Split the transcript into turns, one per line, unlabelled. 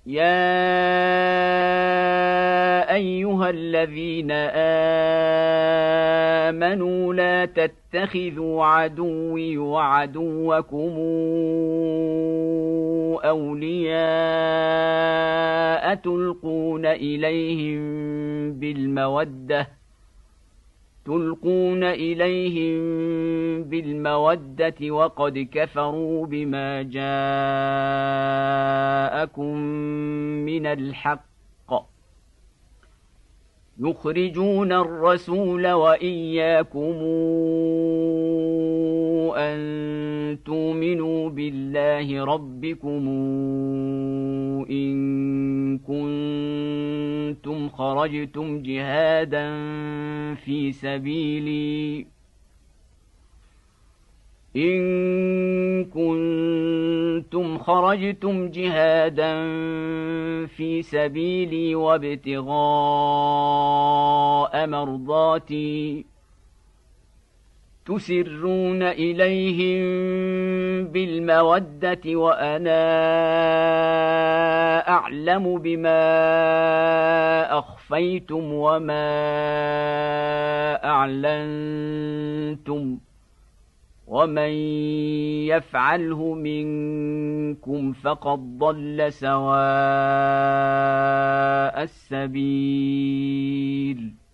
يا أيها الذين آمنوا لا تتخذوا عدوي وعدوكم أولياء تلقون إليهم بالمودة وقد كفروا بما جاءكم من الحق يخرجون الرسول وإياكم أن تؤمنوا بالله ربكم إن كنتم خرجتم جهادا في سبيلي وابتغاء مرضاتي تسرون إليهم بالمودة وأنا أعلم بما أخفيتم وما أعلنتم ومن يفعله منكم فقد ضل سواء السبيل